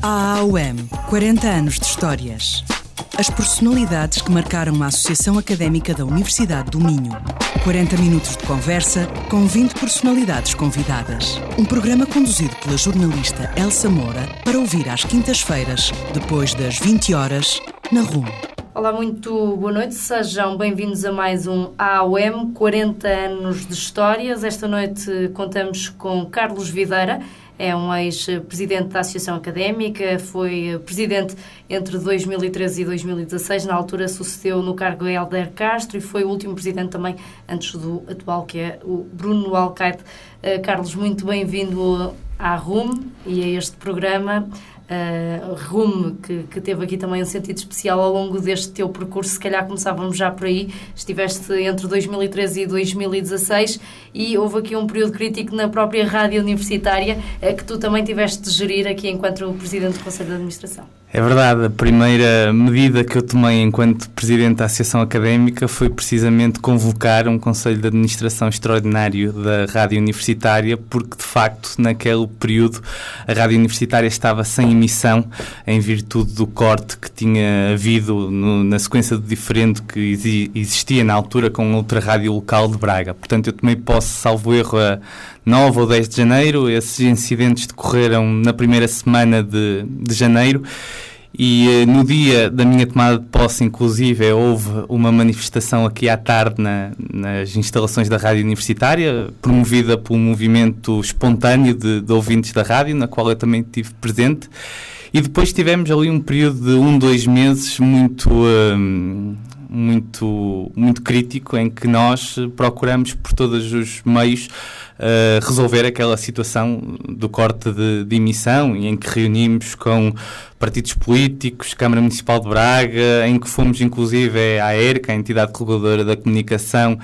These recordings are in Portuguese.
A AUM, 40 anos de histórias. As personalidades que marcaram a Associação Académica da Universidade do Minho. 40 minutos de conversa com 20 personalidades convidadas. Um programa conduzido pela jornalista Elsa Moura para ouvir às quintas-feiras, depois das 20 horas, na RUM. Olá, muito boa noite. Sejam bem-vindos a mais um AUM, 40 anos de histórias. Esta noite contamos com Carlos Videira. É um ex-presidente da Associação Académica, foi presidente entre 2013 e 2016, na altura sucedeu no cargo Helder Castro e foi o último presidente também antes do atual, que é o Bruno Alcaide. Carlos, muito bem-vindo à RUM e a este programa. RUM, que teve aqui também um sentido especial ao longo deste teu percurso. Se calhar começávamos já por aí. Estiveste entre 2013 e 2016 e houve aqui um período crítico na própria rádio universitária que tu também tiveste de gerir aqui enquanto Presidente do Conselho de Administração. É verdade, a primeira medida que eu tomei enquanto Presidente da Associação Académica foi precisamente convocar um Conselho de Administração extraordinário da Rádio Universitária, porque de facto naquele período a Rádio Universitária estava sem emissão em virtude do corte que tinha havido na sequência do diferendo que existia na altura com outra rádio local de Braga. Portanto, eu tomei posse, salvo erro, a 9 ou 10 de janeiro. Esses incidentes decorreram na primeira semana de janeiro e no dia da minha tomada de posse, inclusive, houve uma manifestação aqui à tarde nas instalações da Rádio Universitária, promovida por um movimento espontâneo de ouvintes da rádio, na qual eu também estive presente. E depois tivemos ali um período de 2 meses muito crítico, em que nós procuramos por todos os meios resolver aquela situação do corte de emissão, e em que reunimos com partidos políticos, Câmara Municipal de Braga, em que fomos inclusive à ERC, a entidade reguladora da comunicação,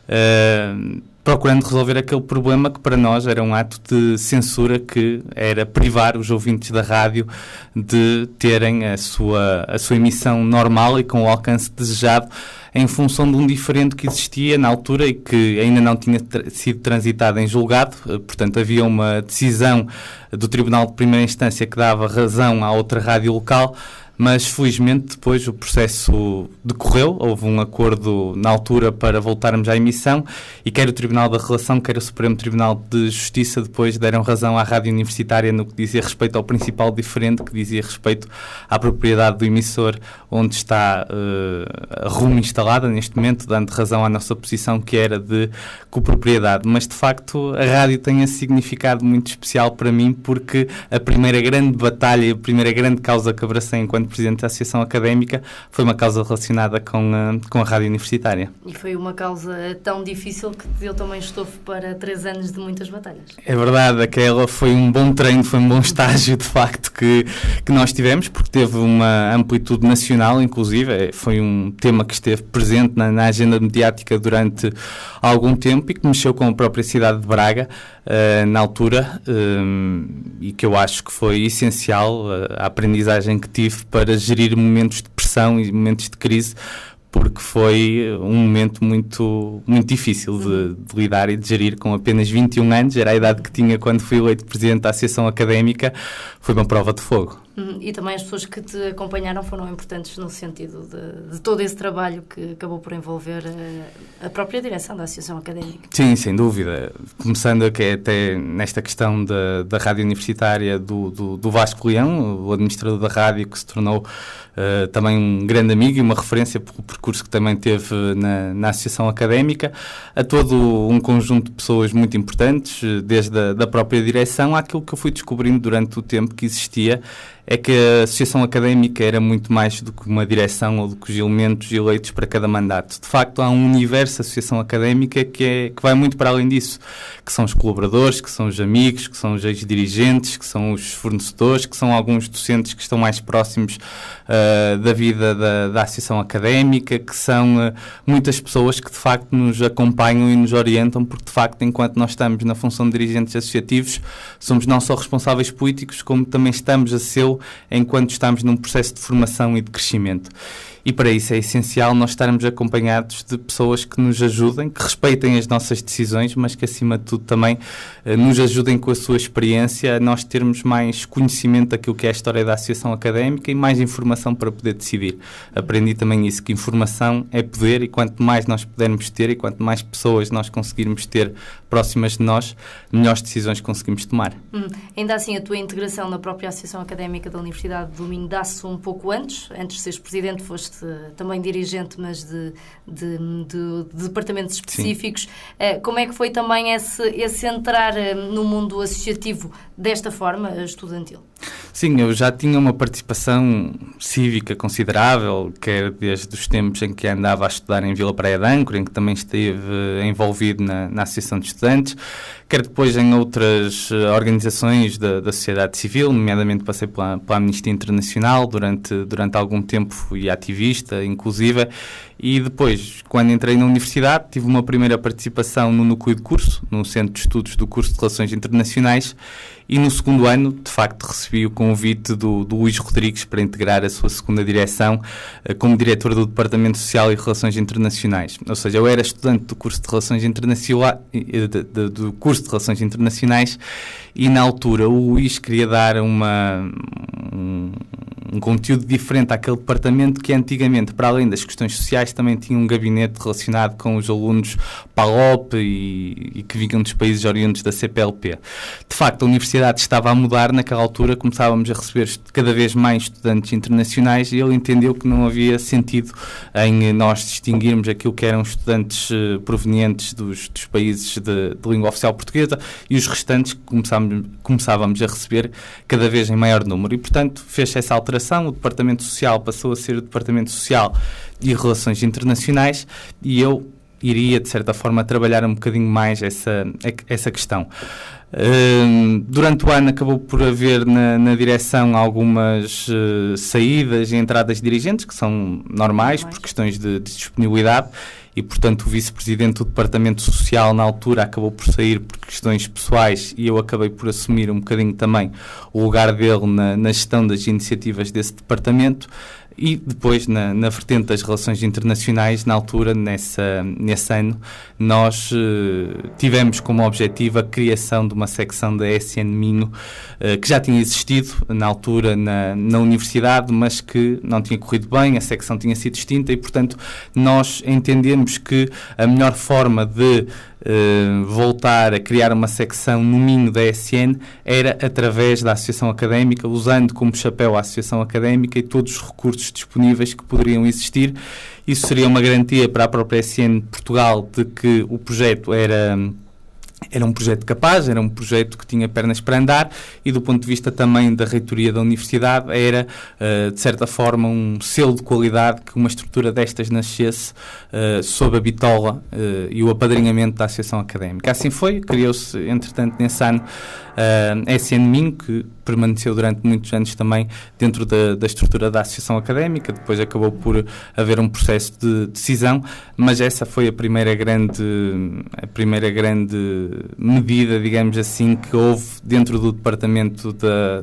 procurando resolver aquele problema que para nós era um ato de censura, que era privar os ouvintes da rádio de terem a sua emissão normal e com o alcance desejado, em função de um diferendo que existia na altura e que ainda não tinha sido transitado em julgado. Portanto, havia uma decisão do Tribunal de Primeira Instância que dava razão à outra rádio local, mas felizmente depois o processo decorreu, houve um acordo na altura para voltarmos à emissão e quer o Tribunal da Relação, quer o Supremo Tribunal de Justiça depois deram razão à Rádio Universitária no que dizia respeito ao principal diferendo, que dizia respeito à propriedade do emissor onde está a RUM instalada neste momento, dando razão à nossa posição, que era de copropriedade. Mas de facto a rádio tem esse significado muito especial para mim, porque a primeira grande batalha, a primeira grande causa que abracei enquanto Presidente da Associação Académica foi uma causa relacionada com a Rádio Universitária. E foi uma causa tão difícil que te deu também estofo para 3 anos de muitas batalhas. É verdade, aquela foi um bom treino, foi um bom estágio de facto que nós tivemos, porque teve uma amplitude nacional, inclusive foi um tema que esteve presente na agenda mediática durante algum tempo e que mexeu com a própria cidade de Braga na altura, e que eu acho que foi essencial a aprendizagem que tive para gerir momentos de pressão e momentos de crise, porque foi um momento muito, muito difícil de lidar e de gerir com apenas 21 anos, era a idade que tinha quando fui eleito Presidente da Associação Académica, foi uma prova de fogo. E também as pessoas que te acompanharam foram importantes no sentido de todo esse trabalho que acabou por envolver a própria direção da Associação Académica. Sim, sem dúvida. Começando até nesta questão da Rádio Universitária do Vasco Leão, o administrador da rádio, que se tornou também um grande amigo e uma referência pelo percurso que também teve na Associação Académica, a todo um conjunto de pessoas muito importantes, desde a própria direção àquilo que eu fui descobrindo durante o tempo que existia, é que a Associação Académica era muito mais do que uma direção ou do que os elementos eleitos para cada mandato. De facto, há um universo da Associação Académica que vai muito para além disso, que são os colaboradores, que são os amigos, que são os ex-dirigentes, que são os fornecedores, que são alguns docentes que estão mais próximos da vida da Associação Académica, que são muitas pessoas que de facto nos acompanham e nos orientam, porque de facto, enquanto nós estamos na função de dirigentes associativos, somos não só responsáveis políticos, como também estamos a ser enquanto estamos num processo de formação e de crescimento. e para isso é essencial nós estarmos acompanhados de pessoas que nos ajudem, que respeitem as nossas decisões, mas que acima de tudo também nos ajudem com a sua experiência a nós termos mais conhecimento daquilo que é a história da associação académica e mais informação para poder decidir. Aprendi também isso, que informação é poder, e quanto mais nós pudermos ter e quanto mais pessoas nós conseguirmos ter próximas de nós, melhores decisões conseguimos tomar. Ainda assim, a tua integração na própria Associação Académica da Universidade do Minho dá-se um pouco antes de seres presidente, foste também dirigente, mas de departamentos específicos. Como é que foi também esse entrar no mundo associativo desta forma, estudantil? Sim, eu já tinha uma participação cívica considerável, quer desde os tempos em que andava a estudar em Vila Praia de Âncora, em que também esteve envolvido na Associação de Estudantes, quer depois em outras organizações da sociedade civil, nomeadamente passei pela Amnistia Internacional, durante algum tempo fui ativista, inclusive, e depois, quando entrei na universidade, tive uma primeira participação no núcleo de curso, no Centro de Estudos do Curso de Relações Internacionais, e no segundo ano, de facto, recebi o convite do Luís Rodrigues para integrar a sua segunda direção como diretor do Departamento Social e Relações Internacionais. Ou seja, eu era estudante do curso de Relações Internacionais, e na altura o Luís queria dar um conteúdo diferente àquele departamento que antigamente, para além das questões sociais, também tinha um gabinete relacionado com os alunos PALOP e que vinham dos países oriundos da CPLP. De facto, a universidade estava a mudar. Naquela altura começávamos a receber cada vez mais estudantes internacionais e ele entendeu que não havia sentido em nós distinguirmos aquilo que eram estudantes provenientes dos países de língua oficial portuguesa e os restantes que começávamos a receber cada vez em maior número. E, portanto, fez essa alteração. O Departamento Social passou a ser o Departamento Social e Relações Internacionais e eu iria, de certa forma, trabalhar um bocadinho mais essa questão. Durante o ano acabou por haver na direção algumas saídas e entradas de dirigentes, que são normais por questões de disponibilidade, e, portanto, o vice-presidente do Departamento Social, na altura, acabou por sair por questões pessoais e eu acabei por assumir um bocadinho também o lugar dele na gestão das iniciativas desse departamento. E depois, na vertente das relações internacionais, na altura, nesse ano, nós tivemos como objetivo a criação de uma secção da SN Minho, que já tinha existido na altura na universidade, mas que não tinha corrido bem, a secção tinha sido extinta e, portanto, nós entendemos que a melhor forma de voltar a criar uma secção no Minho da SN era através da Associação Académica, usando como chapéu a Associação Académica e todos os recursos disponíveis que poderiam existir. Isso seria uma garantia para a própria SN de Portugal de que o projeto era um projeto capaz, era um projeto que tinha pernas para andar e, do ponto de vista também da reitoria da universidade, era, de certa forma, um selo de qualidade que uma estrutura destas nascesse sob a bitola e o apadrinhamento da Associação Académica. Assim foi, criou-se, entretanto, nesse ano, a SN Minho, que permaneceu durante muitos anos também dentro da estrutura da Associação Académica, depois acabou por haver um processo de decisão, mas essa foi a primeira grande medida, digamos assim, que houve dentro do Departamento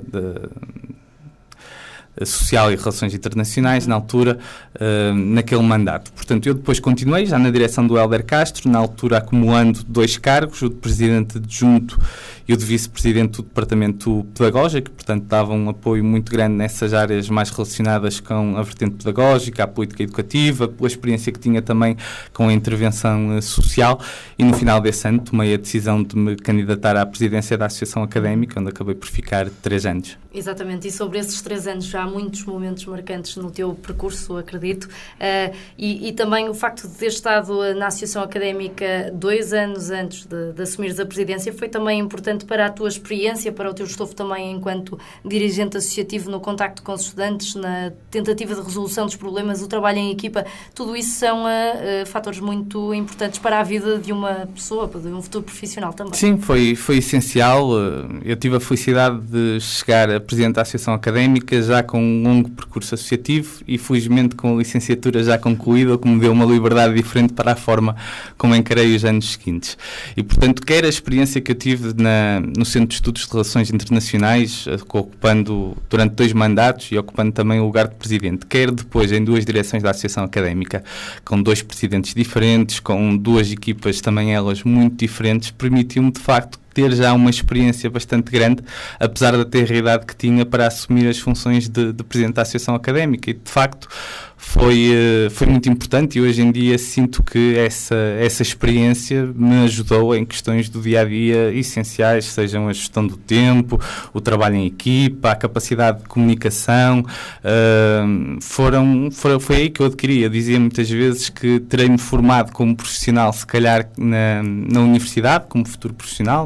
Social e Relações Internacionais, na altura, naquele mandato. Portanto, eu depois continuei, já na direção do Hélder Castro, na altura acumulando 2 cargos, o de Presidente Adjunto e o de Vice-Presidente do Departamento Pedagógico, portanto, dava um apoio muito grande nessas áreas mais relacionadas com a vertente pedagógica, a política educativa, pela experiência que tinha também com a intervenção social, e no final desse ano tomei a decisão de me candidatar à presidência da Associação Académica, onde acabei por ficar 3 anos. Exatamente, e sobre esses 3 anos já há muitos momentos marcantes no teu percurso, acredito, e também o facto de ter estado na Associação Académica 2 anos antes de assumires a presidência foi também importante para a tua experiência, para o teu estofo também enquanto dirigente associativo no contacto com os estudantes, na tentativa de resolução dos problemas, o trabalho em equipa. Tudo isso são fatores muito importantes para a vida de uma pessoa, de um futuro profissional também. Sim, foi essencial. Eu tive a felicidade de chegar a presidente da Associação Académica já com com um longo percurso associativo e, felizmente, com a licenciatura já concluída, o que me deu uma liberdade diferente para a forma como encarei os anos seguintes. E, portanto, quer a experiência que eu tive no Centro de Estudos de Relações Internacionais, ocupando durante 2 mandatos e ocupando também o lugar de presidente, quer depois em 2 direções da Associação Académica, com 2 presidentes diferentes, com 2 equipas também elas muito diferentes, permitiu-me, de facto, ter já uma experiência bastante grande, apesar da tenra-idade que tinha para assumir as funções de presidente da Associação Académica. E, de facto, foi muito importante e hoje em dia sinto que essa experiência me ajudou em questões do dia-a-dia essenciais, sejam a gestão do tempo, o trabalho em equipa, a capacidade de comunicação. Foi aí que eu adquiri. Eu dizia muitas vezes que terei-me formado como profissional, se calhar na universidade, como futuro profissional,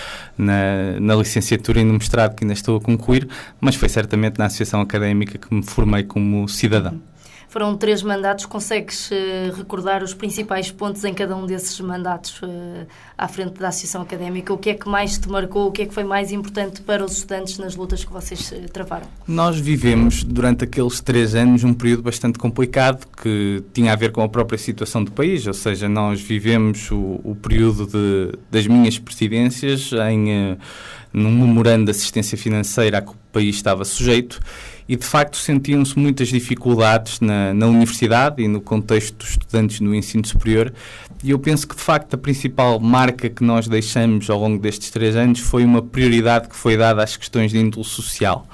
na licenciatura e no mestrado que ainda estou a concluir, mas foi certamente na Associação Académica que me formei como cidadão. Foram 3 mandatos. Consegues recordar os principais pontos em cada um desses mandatos à frente da Associação Académica? O que é que mais te marcou? O que é que foi mais importante para os estudantes nas lutas que vocês travaram? Nós vivemos, durante aqueles 3 anos, um período bastante complicado que tinha a ver com a própria situação do país, ou seja, nós vivemos o período das minhas presidências num memorando de assistência financeira a que o país estava sujeito. E, de facto, sentiam-se muitas dificuldades na universidade e no contexto dos estudantes no ensino superior. E eu penso que, de facto, a principal marca que nós deixamos ao longo destes 3 anos foi uma prioridade que foi dada às questões de índole social.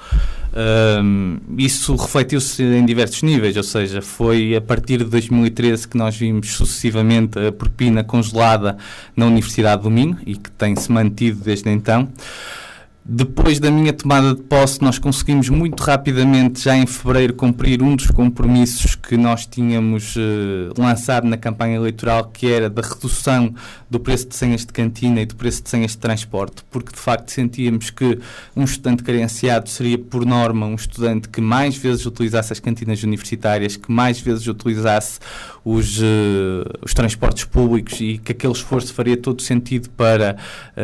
Isso refletiu-se em diversos níveis, ou seja, foi a partir de 2013 que nós vimos sucessivamente a propina congelada na Universidade do Minho e que tem-se mantido desde então. Depois da minha tomada de posse, nós conseguimos muito rapidamente, já em fevereiro, cumprir um dos compromissos que nós tínhamos lançado na campanha eleitoral, que era da redução do preço de senhas de cantina e do preço de senhas de transporte, porque de facto sentíamos que um estudante carenciado seria, por norma, um estudante que mais vezes utilizasse as cantinas universitárias, que mais vezes utilizasse os transportes públicos e que aquele esforço faria todo sentido para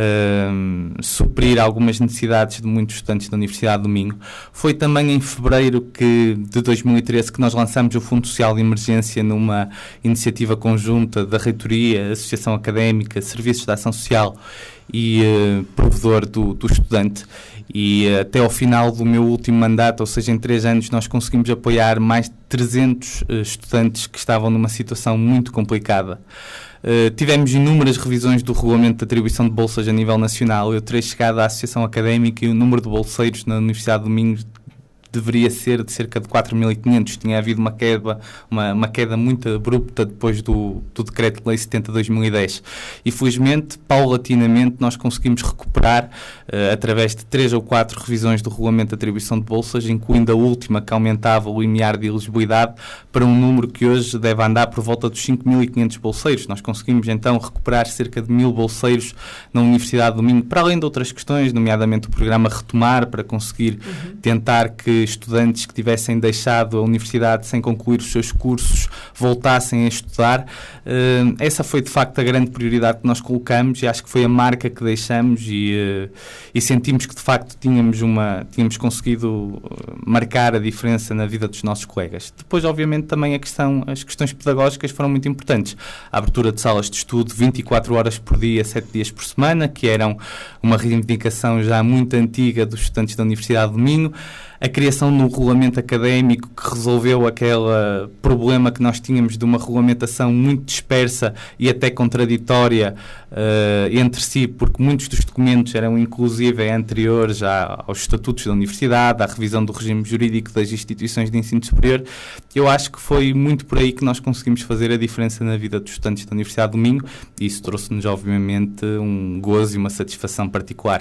suprir algumas necessidades de muitos estudantes da Universidade do Minho. Foi também em fevereiro de 2013 que nós lançamos o Fundo Social de Emergência numa iniciativa conjunta da Reitoria, Associação Académica, Serviços de Ação Social e provedor do estudante. E até ao final do meu último mandato, ou seja, em 3 anos, nós conseguimos apoiar mais de 300 estudantes que estavam numa situação muito complicada. Tivemos inúmeras revisões do regulamento de atribuição de bolsas a nível nacional. Eu terei chegado à Associação Académica e o número de bolseiros na Universidade do Minho deveria ser de cerca de 4.500. Tinha havido uma queda muito abrupta depois do Decreto-Lei 70 de 2010. E, felizmente, paulatinamente, nós conseguimos recuperar, através de 3 ou 4 revisões do Regulamento de Atribuição de Bolsas, incluindo a última, que aumentava o limiar de elegibilidade, para um número que hoje deve andar por volta dos 5.500 bolseiros. Nós conseguimos, então, recuperar cerca de 1.000 bolseiros na Universidade do Minho, para além de outras questões, nomeadamente o programa Retomar, para conseguir tentar que estudantes que tivessem deixado a universidade sem concluir os seus cursos voltassem a estudar. Essa foi, de facto, a grande prioridade que nós colocamos e acho que foi a marca que deixamos e sentimos que, de facto, tínhamos conseguido marcar a diferença na vida dos nossos colegas. Depois, obviamente, também as questões pedagógicas foram muito importantes. A abertura de salas de estudo 24 horas por dia, 7 dias por semana, que eram uma reivindicação já muito antiga dos estudantes da Universidade do Minho. A criação de um regulamento académico que resolveu aquele problema que nós tínhamos de uma regulamentação muito dispersa e até contraditória entre si, porque muitos dos documentos eram inclusive anteriores aos estatutos da universidade, à revisão do regime jurídico das instituições de ensino superior. Eu acho que foi muito por aí que nós conseguimos fazer a diferença na vida dos estudantes da Universidade do Minho e isso trouxe-nos, obviamente, um gozo e uma satisfação particular.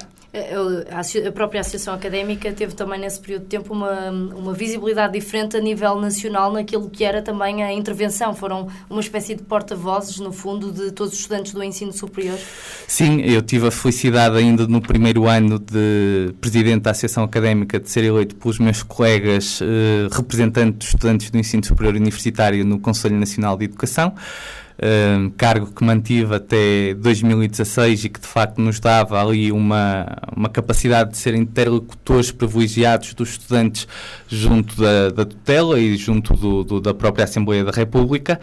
A própria Associação Académica teve também nesse período de tempo uma visibilidade diferente a nível nacional naquilo que era também a intervenção. Foram uma espécie de porta-vozes, no fundo, de todos os estudantes do ensino superior. Sim, eu tive a felicidade ainda no primeiro ano de presidente da Associação Académica de ser eleito pelos meus colegas representantes dos estudantes do ensino superior universitário no Conselho Nacional de Educação. cargo que mantive até 2016 e que de facto nos dava ali uma capacidade de ser interlocutores privilegiados dos estudantes junto da tutela e junto da própria Assembleia da República.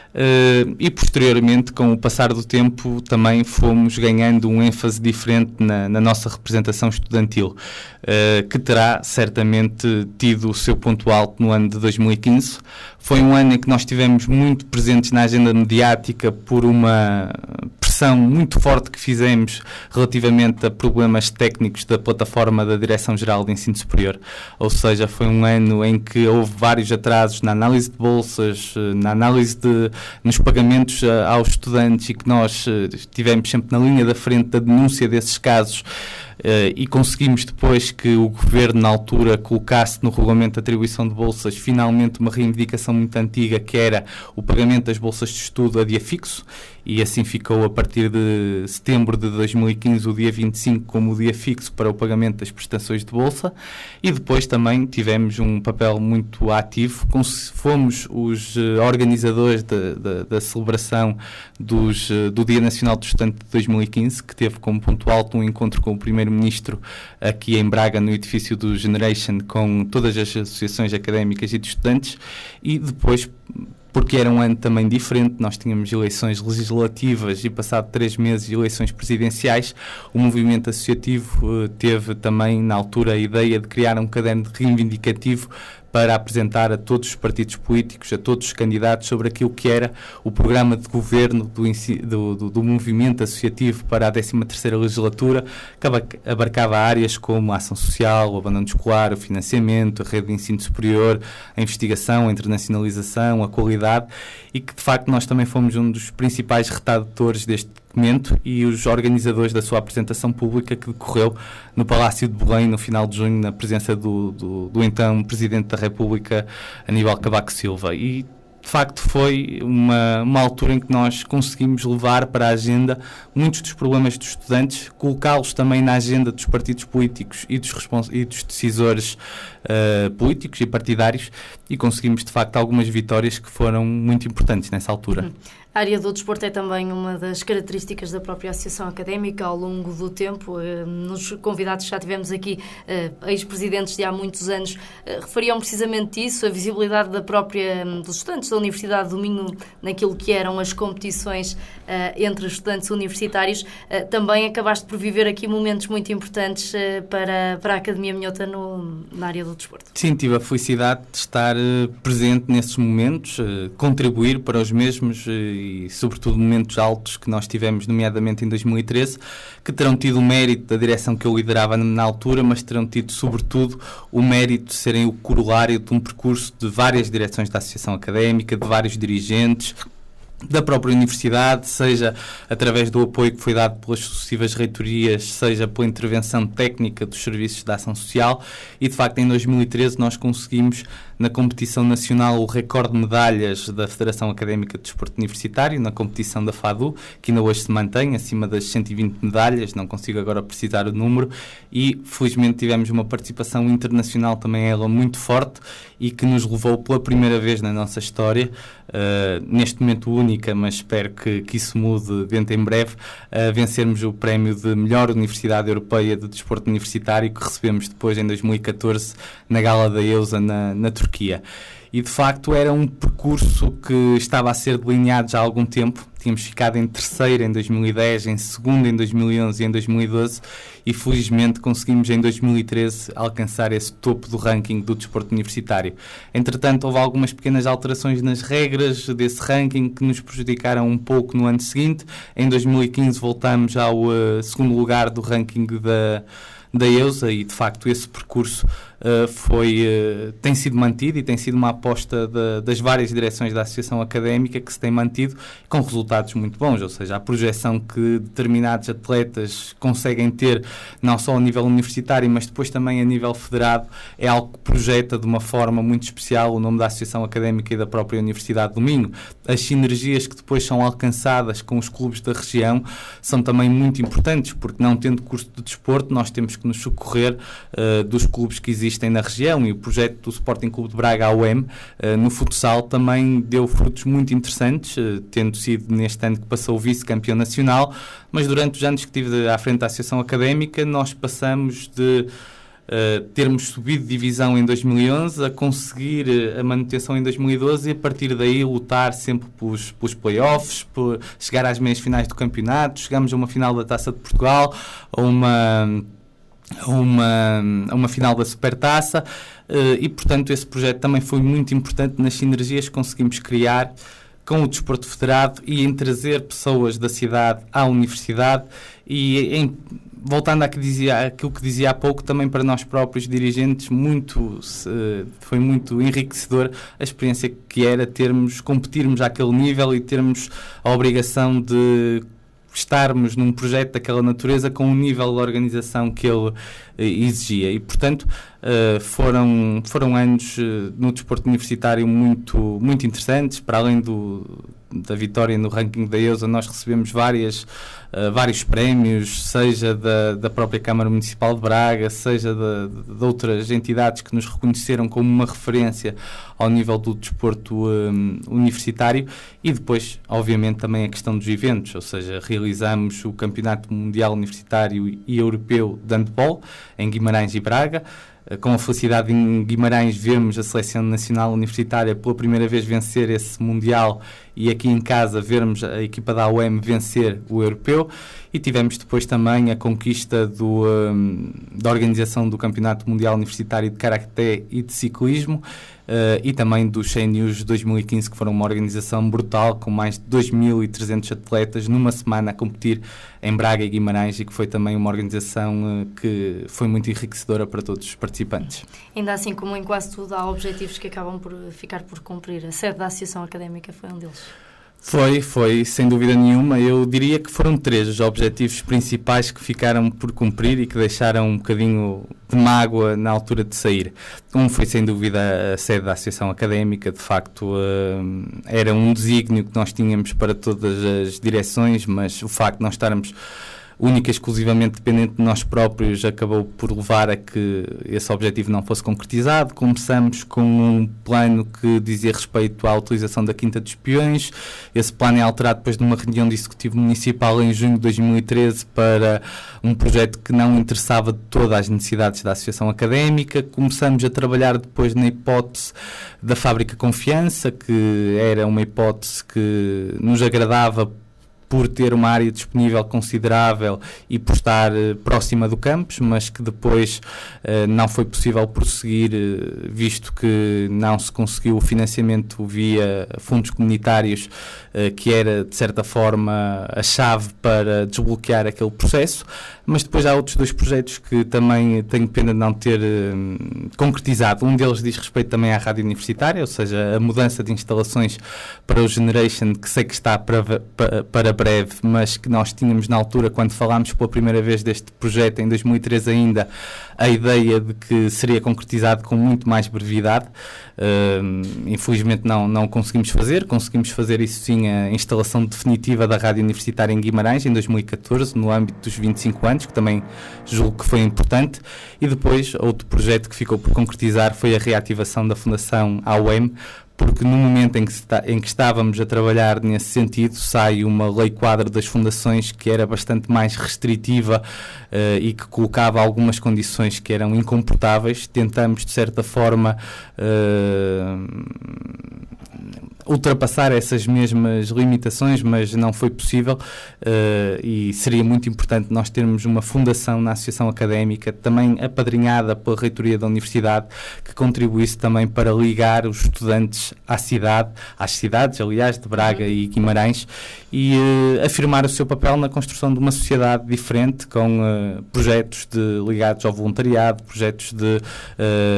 E posteriormente, com o passar do tempo, também fomos ganhando um ênfase diferente na nossa representação estudantil, que terá certamente tido o seu ponto alto no ano de 2015. Foi um ano em que nós estivemos muito presentes na agenda mediática por uma pressão muito forte que fizemos relativamente a problemas técnicos da plataforma da Direção-Geral de Ensino Superior. Ou seja, foi um ano em que houve vários atrasos na análise de bolsas, na análise nos pagamentos aos estudantes, e que nós estivemos sempre na linha da frente da denúncia desses casos. E conseguimos depois que o Governo, na altura, colocasse no regulamento de atribuição de bolsas finalmente uma reivindicação muito antiga, que era o pagamento das bolsas de estudo a dia fixo, e assim ficou a partir de setembro de 2015 o dia 25 como o dia fixo para o pagamento das prestações de bolsa. E depois também tivemos um papel muito ativo, fomos os organizadores da celebração do Dia Nacional do Estudante de 2015, que teve como ponto alto um encontro com o Primeiro-Ministro aqui em Braga, no edifício do Generation, com todas as associações académicas e de estudantes. E depois, porque era um ano também diferente, nós tínhamos eleições legislativas e, passado 3 meses, eleições presidenciais, o movimento associativo teve também, na altura, a ideia de criar um caderno reivindicativo para apresentar a todos os partidos políticos, a todos os candidatos, sobre aquilo que era o programa de governo do movimento associativo para a 13ª legislatura, que abarcava áreas como a ação social, o abandono escolar, o financiamento, a rede de ensino superior, a investigação, a internacionalização, a qualidade, e que de facto nós também fomos um dos principais retadores deste documento e os organizadores da sua apresentação pública, que decorreu no Palácio de Belém no final de junho, na presença do então Presidente da República, Aníbal Cavaco Silva. E de facto foi uma altura em que nós conseguimos levar para a agenda muitos dos problemas dos estudantes, colocá-los também na agenda dos partidos políticos e dos decisores políticos e partidários, e conseguimos de facto algumas vitórias que foram muito importantes nessa altura. A área do desporto é também uma das características da própria Associação Académica ao longo do tempo. Nos convidados que já tivemos aqui, ex-presidentes de há muitos anos, referiam precisamente isso, a visibilidade dos estudantes da Universidade do Minho naquilo que eram as competições entre estudantes universitários. Também acabaste por viver aqui momentos muito importantes para a Academia Minhota na área do desporto. Sim, tive a felicidade de estar presente nesses momentos, contribuir para os mesmos, e sobretudo momentos altos que nós tivemos, nomeadamente em 2013, que terão tido o mérito da direção que eu liderava na altura, mas terão tido sobretudo o mérito de serem o corolário de um percurso de várias direções da Associação Académica, de vários dirigentes da própria universidade, seja através do apoio que foi dado pelas sucessivas reitorias, seja pela intervenção técnica dos serviços de ação social. E de facto em 2013 nós conseguimos, na competição nacional, o recorde de medalhas da Federação Académica de Desporto Universitário, na competição da FADU, que ainda hoje se mantém acima das 120 medalhas, não consigo agora precisar o número, e felizmente tivemos uma participação internacional também ela muito forte, e que nos levou pela primeira vez na nossa história, neste momento única, mas espero que isso mude dentro em breve, a vencermos o prémio de melhor Universidade Europeia de Desporto Universitário, que recebemos depois em 2014 na Gala da EUSA na Turquia. E de facto era um percurso que estava a ser delineado já há algum tempo. Tínhamos ficado em terceiro em 2010, em segundo em 2011 e em 2012, e felizmente conseguimos em 2013 alcançar esse topo do ranking do desporto universitário. Entretanto, houve algumas pequenas alterações nas regras desse ranking que nos prejudicaram um pouco no ano seguinte. Em 2015 voltamos ao segundo lugar do ranking da EUSA, e de facto esse percurso tem sido mantido e tem sido uma aposta das várias direções da Associação Académica, que se tem mantido com resultados muito bons. Ou seja, a projeção que determinados atletas conseguem ter, não só a nível universitário, mas depois também a nível federado, é algo que projeta de uma forma muito especial o nome da Associação Académica e da própria Universidade do Minho. As sinergias que depois são alcançadas com os clubes da região são também muito importantes, porque não tendo curso de desporto, nós temos que nos socorrer dos clubes que existem na região, e o projeto do Sporting Clube de Braga AOM no futsal também deu frutos muito interessantes, tendo sido neste ano que passou o vice-campeão nacional, mas durante os anos que estive à frente da Associação Académica nós passamos de termos subido de divisão em 2011 a conseguir a manutenção em 2012 e a partir daí lutar sempre pelos play-offs, por chegar às meias finais do campeonato, chegamos a uma final da Taça de Portugal, a uma final da Supertaça, e portanto esse projeto também foi muito importante nas sinergias que conseguimos criar com o desporto federado e em trazer pessoas da cidade à universidade e voltando àquilo que dizia há pouco, também para nós próprios dirigentes foi muito enriquecedor a experiência que era competirmos àquele nível e termos a obrigação de estarmos num projeto daquela natureza com o nível de organização que ele exigia. E, portanto, foram anos no desporto universitário muito, muito interessantes. Para além da vitória no ranking da EUSA, nós recebemos vários prémios, seja da própria Câmara Municipal de Braga, seja de outras entidades que nos reconheceram como uma referência ao nível do desporto universitário, e depois, obviamente, também a questão dos eventos, ou seja, realizamos o Campeonato Mundial Universitário e Europeu de Handball em Guimarães e Braga. Com a felicidade em Guimarães vemos a Seleção Nacional Universitária pela primeira vez vencer esse Mundial e aqui em casa vermos a equipa da AOM vencer o Europeu, e tivemos depois também a conquista da organização do Campeonato Mundial Universitário de Karaté e de Ciclismo, e também do CNUs 2015, que foram uma organização brutal, com mais de 2.300 atletas numa semana a competir em Braga e Guimarães, e que foi também uma organização que foi muito enriquecedora para todos os participantes. Ainda assim, como em quase tudo, há objetivos que acabam por ficar por cumprir. A sede da Associação Académica foi um deles. Foi, sem dúvida nenhuma. Eu diria que foram 3 os objetivos principais que ficaram por cumprir e que deixaram um bocadinho de mágoa na altura de sair. Um foi, sem dúvida, a sede da Associação Académica. De facto, era um desígnio que nós tínhamos para todas as direções, mas o facto de nós estarmos única e exclusivamente dependente de nós próprios acabou por levar a que esse objetivo não fosse concretizado. Começamos com um plano que dizia respeito à utilização da Quinta dos Peões. Esse plano é alterado depois de uma reunião de executivo municipal em junho de 2013 para um projeto que não interessava de todas as necessidades da Associação Académica. Começamos a trabalhar depois na hipótese da Fábrica Confiança, que era uma hipótese que nos agradava por ter uma área disponível considerável e por estar próxima do campus, mas que depois não foi possível prosseguir, visto que não se conseguiu o financiamento via fundos comunitários, que era, de certa forma, a chave para desbloquear aquele processo. Mas depois há outros 2 projetos que também tenho pena de não ter concretizado. Um deles diz respeito também à rádio universitária, ou seja, a mudança de instalações para o Generation, que sei que está para breve, mas que nós tínhamos na altura, quando falámos pela primeira vez deste projeto, em 2013 ainda, a ideia de que seria concretizado com muito mais brevidade. Infelizmente não conseguimos fazer isso sim, a instalação definitiva da rádio universitária em Guimarães em 2014, no âmbito dos 25 anos, que também julgo que foi importante. E depois outro projeto que ficou por concretizar foi a reativação da Fundação AOM, porque no momento em que estávamos a trabalhar nesse sentido, sai uma lei quadro das fundações que era bastante mais restritiva e que colocava algumas condições que eram incomportáveis. Tentamos, de certa forma, ultrapassar essas mesmas limitações, mas não foi possível, e seria muito importante nós termos uma fundação na Associação Académica, também apadrinhada pela Reitoria da Universidade, que contribuísse também para ligar os estudantes às cidades, aliás, de Braga e Guimarães, e afirmar o seu papel na construção de uma sociedade diferente, com projetos ligados ao voluntariado, projetos de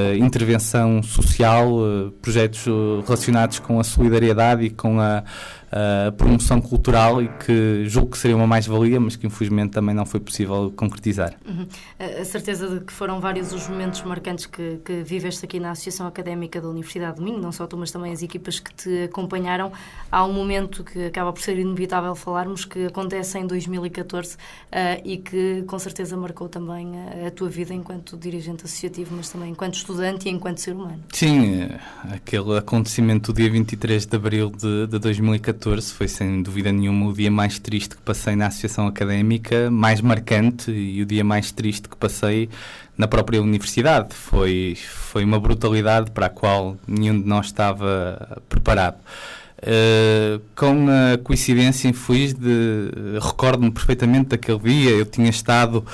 intervenção social, projetos relacionados com a solidariedade e com a promoção cultural e que julgo que seria uma mais-valia, mas que infelizmente também não foi possível concretizar. A certeza de que foram vários os momentos marcantes que viveste aqui na Associação Académica da Universidade do Minho, não só tu, mas também as equipas que te acompanharam. Há um momento que acaba por ser inevitável falarmos, que acontece em 2014 e que com certeza marcou também a tua vida enquanto dirigente associativo, mas também enquanto estudante e enquanto ser humano. Sim, aquele acontecimento do dia 23 de abril de 2014 foi sem dúvida nenhuma o dia mais triste que passei na Associação Académica, mais marcante, e o dia mais triste que passei na própria universidade. Foi uma brutalidade para a qual nenhum de nós estava preparado. Com a coincidência infeliz recordo-me perfeitamente daquele dia. Eu tinha estado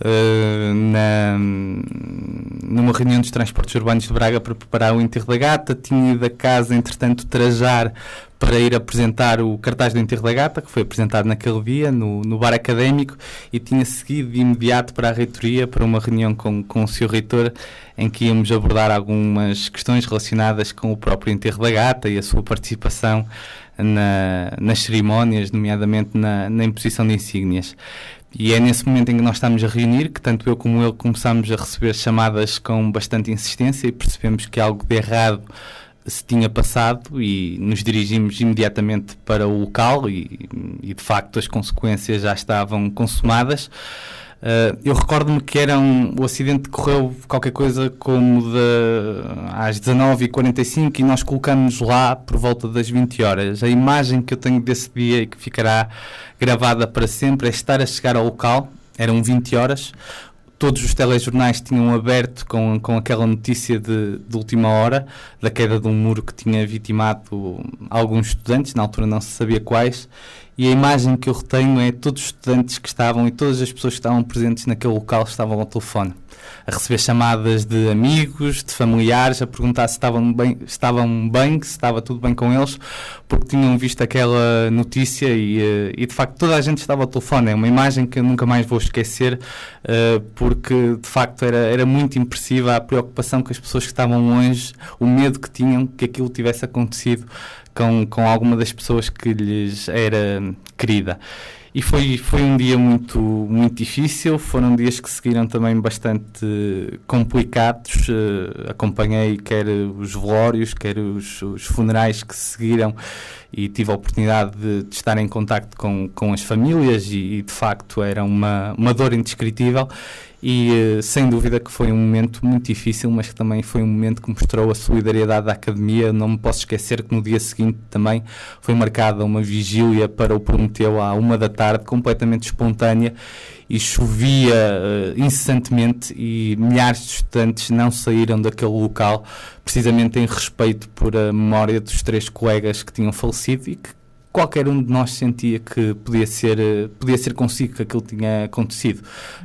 numa reunião dos transportes urbanos de Braga para preparar o enterro da gata, tinha ido a casa, entretanto, trajar para ir apresentar o cartaz do enterro da gata, que foi apresentado naquele dia no bar académico, e tinha seguido de imediato para a reitoria, para uma reunião com o Sr. Reitor, em que íamos abordar algumas questões relacionadas com o próprio enterro da gata e a sua participação nas cerimónias, nomeadamente na imposição de insígnias. E é nesse momento em que nós estamos a reunir que tanto eu como ele começamos a receber chamadas com bastante insistência e percebemos que algo de errado se tinha passado e nos dirigimos imediatamente para o local e de facto as consequências já estavam consumadas. Eu recordo-me que o acidente correu qualquer coisa como às 19h45 e nós colocamos-nos lá por volta das 20 horas. A imagem que eu tenho desse dia e que ficará gravada para sempre é estar a chegar ao local, eram 20 horas, todos os telejornais tinham aberto com aquela notícia de última hora, da queda de um muro que tinha vitimado alguns estudantes, na altura não se sabia quais, e a imagem que eu retenho é todos os estudantes que estavam e todas as pessoas que estavam presentes naquele local estavam ao telefone, a receber chamadas de amigos, de familiares, a perguntar se estavam bem, se estava tudo bem com eles, porque tinham visto aquela notícia e de facto toda a gente estava ao telefone. É uma imagem que eu nunca mais vou esquecer, porque de facto era muito impressiva a preocupação que as pessoas que estavam longe, o medo que tinham que aquilo tivesse acontecido com alguma das pessoas que lhes era querida. E foi um dia muito, muito difícil, foram dias que seguiram também bastante complicados. Acompanhei quer os velórios, quer os funerais que seguiram e tive a oportunidade de estar em contacto com as famílias e de facto era uma dor indescritível. E sem dúvida que foi um momento muito difícil, mas que também foi um momento que mostrou a solidariedade da Academia. Não me posso esquecer que no dia seguinte também foi marcada uma vigília para o Prometeu à 1 da tarde, completamente espontânea, e chovia incessantemente e milhares de estudantes não saíram daquele local, precisamente em respeito por a memória dos 3 colegas que tinham falecido e que qualquer um de nós sentia que podia ser consigo que aquilo tinha acontecido.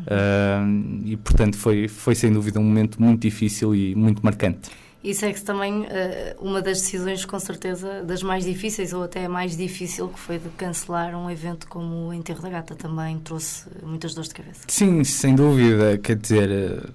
E, portanto, foi sem dúvida um momento muito difícil e muito marcante. E segue-se também uma das decisões, com certeza, das mais difíceis, ou até a mais difícil, que foi de cancelar um evento como o Enterro da Gata. Também trouxe muitas dores de cabeça. Sim, sem dúvida. Quer dizer,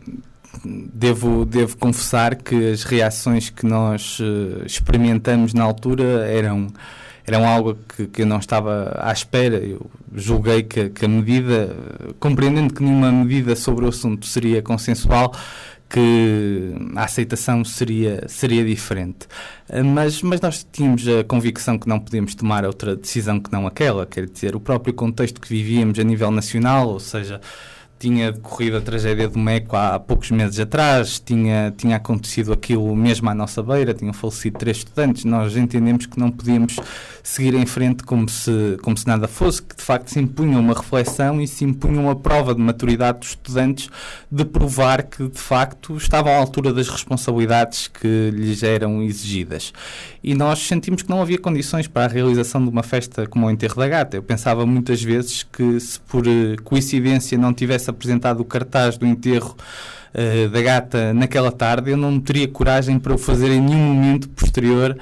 devo confessar que as reações que nós experimentamos na altura eram algo que eu não estava à espera. Eu julguei que a medida, compreendendo que nenhuma medida sobre o assunto seria consensual, que a aceitação seria diferente. Mas nós tínhamos a convicção que não podíamos tomar outra decisão que não aquela. Quer dizer, o próprio contexto que vivíamos a nível nacional, ou seja, tinha decorrido a tragédia do Meco há poucos meses atrás, tinha acontecido aquilo mesmo à nossa beira, tinham falecido 3 estudantes. Nós entendemos que não podíamos seguir em frente como se nada fosse, que de facto se impunha uma reflexão e se impunha uma prova de maturidade dos estudantes de provar que de facto estavam à altura das responsabilidades que lhes eram exigidas. E nós sentimos que não havia condições para a realização de uma festa como o Enterro da Gata. Eu pensava muitas vezes que se por coincidência não tivesse apresentado o cartaz do enterro da gata naquela tarde, eu não teria coragem para o fazer em nenhum momento posterior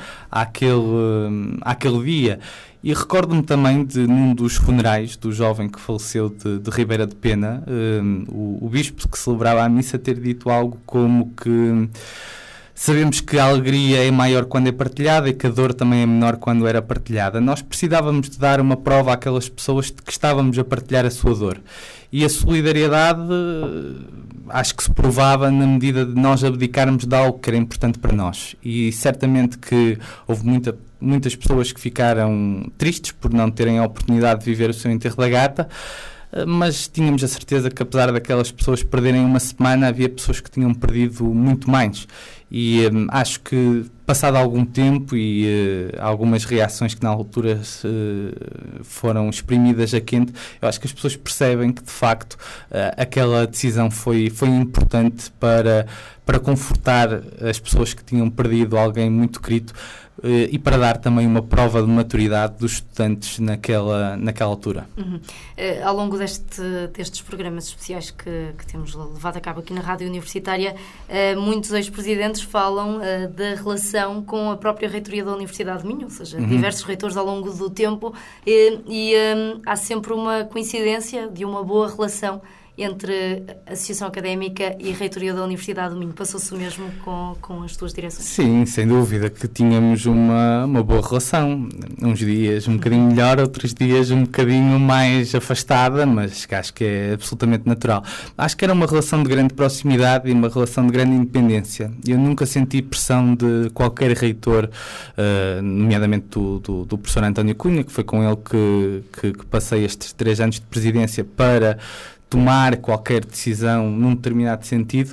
àquele dia. E recordo-me também num dos funerais do jovem que faleceu de Ribeira de Pena, o bispo que celebrava a missa ter dito algo como que Sabemos que a alegria é maior quando é partilhada e que a dor também é menor quando era partilhada. Nós precisávamos de dar uma prova àquelas pessoas de que estávamos a partilhar a sua dor. E a solidariedade acho que se provava na medida de nós abdicarmos de algo que era importante para nós. E certamente que houve muitas pessoas que ficaram tristes por não terem a oportunidade de viver o seu enterro da gata, mas tínhamos a certeza que, apesar daquelas pessoas perderem uma semana, havia pessoas que tinham perdido muito mais. E acho que, passado algum tempo e algumas reações que na altura foram exprimidas a quente, eu acho que as pessoas percebem que, de facto, aquela decisão foi importante para confortar as pessoas que tinham perdido alguém muito querido, e para dar também uma prova de maturidade dos estudantes naquela altura. Ao longo destes programas especiais que temos levado a cabo aqui na Rádio Universitária, muitos ex-presidentes falam da relação com a própria reitoria da Universidade do Minho, ou seja, diversos reitores ao longo do tempo, e há sempre uma coincidência de uma boa relação entre a Associação Académica e a Reitoria da Universidade do Minho. Passou-se o mesmo com as tuas direções? Sim, sem dúvida que tínhamos uma boa relação. Uns dias um bocadinho melhor, outros dias um bocadinho mais afastada, mas que acho que é absolutamente natural. Acho que era uma relação de grande proximidade e uma relação de grande independência. Eu nunca senti pressão de qualquer reitor, nomeadamente do professor António Cunha, que foi com ele que passei estes 3 anos de presidência, para tomar qualquer decisão num determinado sentido.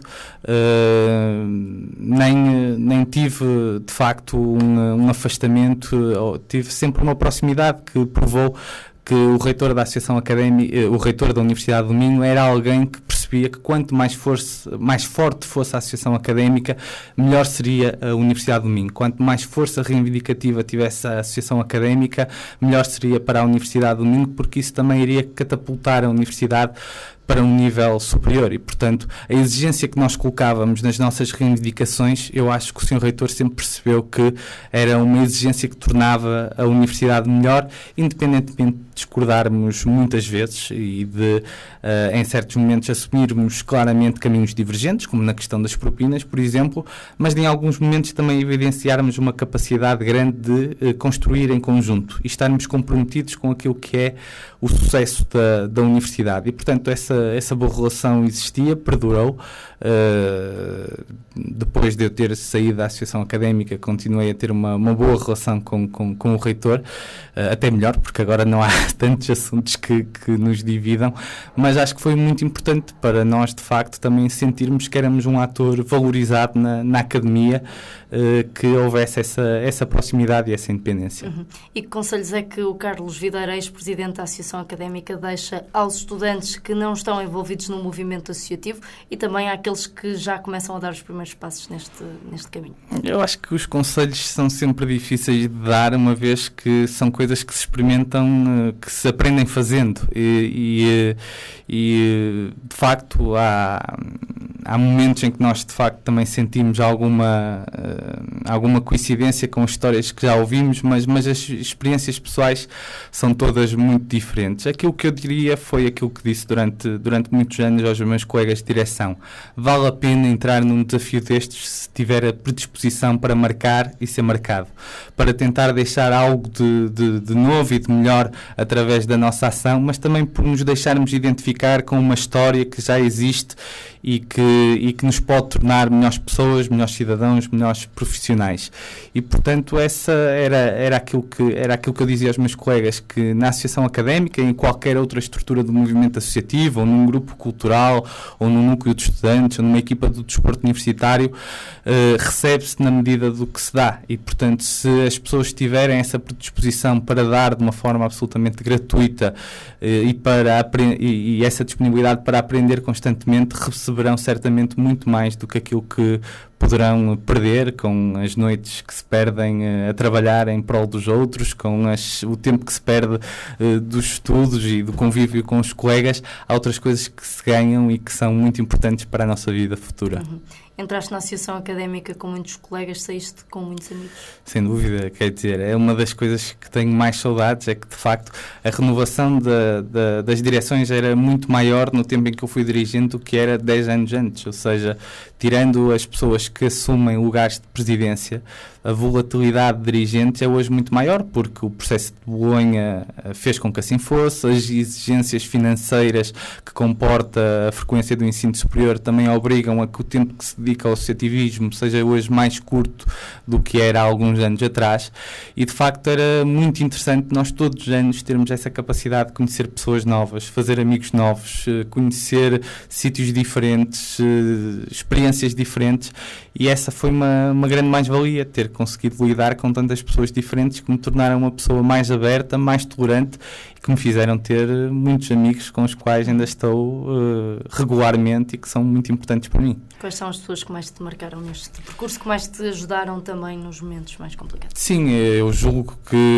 Nem tive, de facto, um afastamento, tive sempre uma proximidade que provou que o reitor da Associação Académica, o reitor da Universidade do Minho, era alguém que percebia que quanto mais forte fosse a Associação Académica, melhor seria a Universidade do Minho. Quanto mais força reivindicativa tivesse a Associação Académica, melhor seria para a Universidade do Minho, porque isso também iria catapultar a Universidade para um nível superior e, portanto, a exigência que nós colocávamos nas nossas reivindicações, eu acho que o Sr. Reitor sempre percebeu que era uma exigência que tornava a Universidade melhor, independentemente de discordarmos muitas vezes e de, em certos momentos, assumirmos claramente caminhos divergentes, como na questão das propinas, por exemplo, mas em alguns momentos também evidenciarmos uma capacidade grande de construir em conjunto e estarmos comprometidos com aquilo que é o sucesso da Universidade. E, portanto, essa boa relação existia, perdurou. Depois de eu ter saído da Associação Académica, continuei a ter uma boa relação com o reitor, até melhor, porque agora não há tantos assuntos que nos dividam, mas acho que foi muito importante para nós, de facto, também sentirmos que éramos um ator valorizado na academia, que houvesse essa proximidade e essa independência. E que conselhos é que o Carlos Videira, ex-presidente da Associação Académica, deixa aos estudantes que não estão envolvidos no movimento associativo e também àqueles que já começam a dar os primeiros passos neste caminho? Eu acho que os conselhos são sempre difíceis de dar, uma vez que são coisas que se experimentam, que se aprendem fazendo e de facto há momentos em que nós de facto também sentimos alguma coincidência com histórias que já ouvimos, mas as experiências pessoais são todas muito diferentes. Aquilo que eu diria foi aquilo que disse durante muitos anos aos meus colegas de direção: vale a pena entrar num desafio destes se tiver a predisposição para marcar e ser marcado, para tentar deixar algo de novo e de melhor através da nossa ação, mas também por nos deixarmos identificar com uma história que já existe e que nos pode tornar melhores pessoas, melhores cidadãos, melhores profissionais. E, portanto, essa era aquilo que eu dizia aos meus colegas, que na Associação Académica, em qualquer outra estrutura do movimento associativo, ou num grupo cultural, ou num núcleo de estudantes, ou numa equipa do desporto universitário, recebe-se na medida do que se dá. E, portanto, se as pessoas tiverem essa predisposição para dar de uma forma absolutamente gratuita e essa disponibilidade para aprender constantemente, receberão certamente muito mais do que aquilo que poderão perder com as noites que se perdem a trabalhar em prol dos outros, com o tempo que se perde dos estudos e do convívio com os colegas. Há outras coisas que se ganham e que são muito importantes para a nossa vida futura. entraste na Associação Académica com muitos colegas, saíste com muitos amigos. Sem dúvida, quer dizer, é uma das coisas que tenho mais saudades, é que de facto a renovação das direções era muito maior no tempo em que eu fui dirigente do que era 10 anos antes, ou seja, tirando as pessoas que assumem lugares de presidência, a volatilidade de dirigentes é hoje muito maior, porque o processo de Bolonha fez com que assim fosse, as exigências financeiras que comporta a frequência do ensino superior também obrigam a que o tempo que se dedica ao associativismo seja hoje mais curto do que era há alguns anos atrás, e de facto era muito interessante nós todos os anos termos essa capacidade de conhecer pessoas novas, fazer amigos novos, conhecer sítios diferentes, experiências diferentes, e essa foi uma grande mais-valia, ter conseguido lidar com tantas pessoas diferentes que me tornaram uma pessoa mais aberta, mais tolerante e que me fizeram ter muitos amigos com os quais ainda estou regularmente e que são muito importantes para mim. Quais são as pessoas que mais te marcaram neste percurso, que mais te ajudaram também nos momentos mais complicados? Sim, eu julgo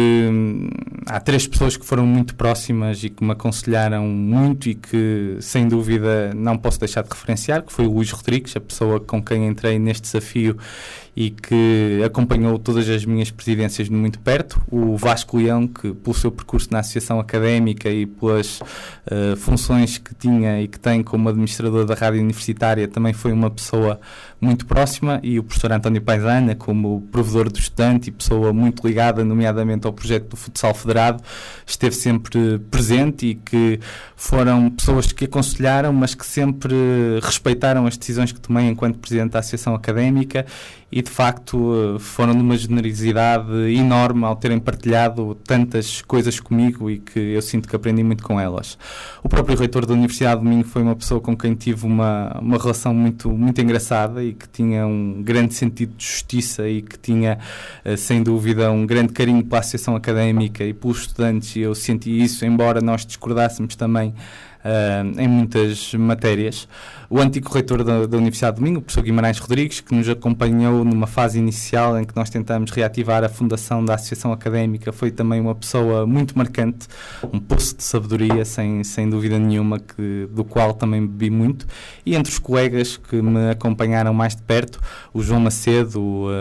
que há 3 pessoas que foram muito próximas e que me aconselharam muito e que, sem dúvida, não posso deixar de referenciar, que foi o Luís Rodrigues, a pessoa com quem entrei neste desafio e que acompanhou todas as minhas presidências de muito perto, o Vasco Leão, que pelo seu percurso na Associação Académica e pelas funções que tinha e que tem como administrador da Rádio Universitária, também foi uma pessoa muito próxima, e o professor António Paisana, como provedor do estudante e pessoa muito ligada, nomeadamente ao projeto do futsal federado, esteve sempre presente, e que foram pessoas que aconselharam, mas que sempre respeitaram as decisões que tomei enquanto presidente da Associação Académica, e de facto foram de uma generosidade enorme ao terem partilhado tantas coisas comigo e que eu sinto que aprendi muito com elas. O próprio reitor da Universidade do Minho foi uma pessoa com quem tive uma relação muito engraçada e que tinha um grande sentido de justiça e que tinha, sem dúvida, um grande carinho pela Associação Académica e pelos estudantes, e eu senti isso, embora nós discordássemos também em muitas matérias. O antigo reitor da Universidade do Minho, o professor Guimarães Rodrigues, que nos acompanhou numa fase inicial em que nós tentámos reativar a fundação da Associação Académica, foi também uma pessoa muito marcante, um poço de sabedoria, sem dúvida nenhuma, do qual também bebi muito. E entre os colegas que me acompanharam mais de perto, o João Macedo,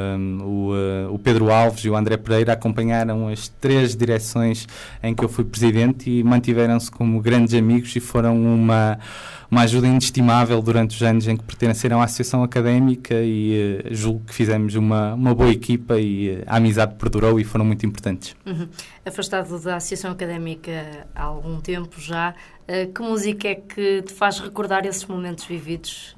o Pedro Alves e o André Pereira acompanharam as 3 direções em que eu fui presidente e mantiveram-se como grandes amigos e foram uma ajuda inestimável durante os anos em que pertenceram à Associação Académica, e julgo que fizemos uma boa equipa e a amizade perdurou e foram muito importantes. Afastado da Associação Académica há algum tempo já, que música é que te faz recordar esses momentos vividos?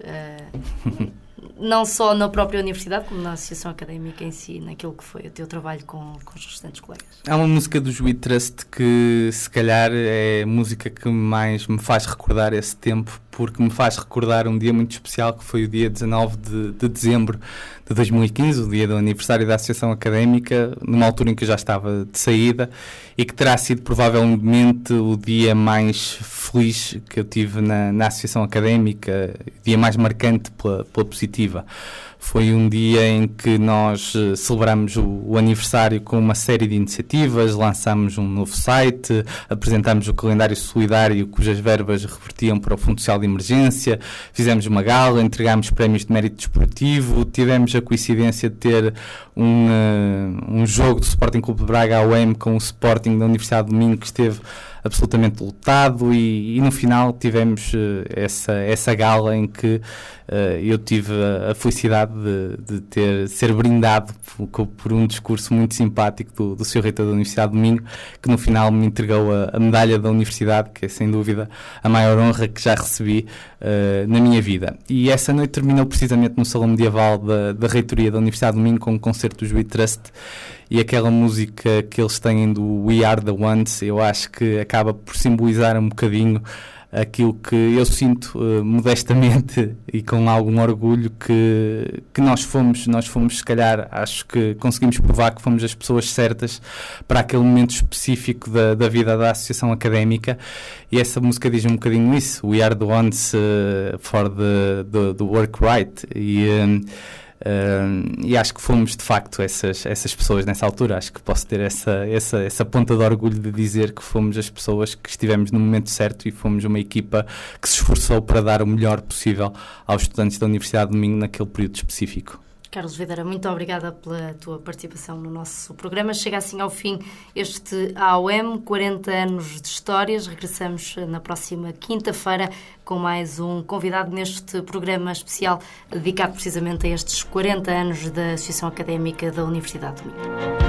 Não só na própria universidade, como na Associação Académica em si, naquilo que foi o teu trabalho com os restantes colegas? Há uma música do We Trust que, se calhar, é a música que mais me faz recordar esse tempo, porque me faz recordar um dia muito especial, que foi o dia 19 de dezembro de 2015, o dia do aniversário da Associação Académica, numa altura em que eu já estava de saída, e que terá sido provavelmente o dia mais feliz que eu tive na Associação Académica, o dia mais marcante pela positiva. Foi um dia em que nós celebramos o aniversário com uma série de iniciativas, lançámos um novo site, apresentámos o calendário solidário cujas verbas revertiam para o Fundo Social de Emergência, fizemos uma gala, entregámos prémios de mérito desportivo, tivemos a coincidência de ter um jogo do Sporting Clube de Braga AOM com o Sporting da Universidade do Minho, que esteve absolutamente lotado, e no final tivemos essa gala em que eu tive a felicidade de ser brindado por um discurso muito simpático do Sr. Reitor da Universidade do Minho, que no final me entregou a medalha da Universidade, que é sem dúvida a maior honra que já recebi na minha vida. E essa noite terminou precisamente no Salão Medieval da Reitoria da Universidade do Minho, com um concerto dos We Trust, e aquela música que eles têm do We Are The Ones, eu acho que acaba por simbolizar um bocadinho aquilo que eu sinto modestamente e com algum orgulho que nós fomos, se calhar, acho que conseguimos provar que fomos as pessoas certas para aquele momento específico da vida da Associação Académica, e essa música diz um bocadinho isso, We Are The Ones for the work right, e E acho que fomos de facto essas pessoas nessa altura. Acho que posso ter essa ponta de orgulho de dizer que fomos as pessoas que estivemos no momento certo e fomos uma equipa que se esforçou para dar o melhor possível aos estudantes da Universidade do Minho naquele período específico. Carlos Videira, muito obrigada pela tua participação no nosso programa. Chega assim ao fim este AOM, 40 anos de histórias. Regressamos na próxima quinta-feira com mais um convidado neste programa especial dedicado precisamente a estes 40 anos da Associação Académica da Universidade do Minho.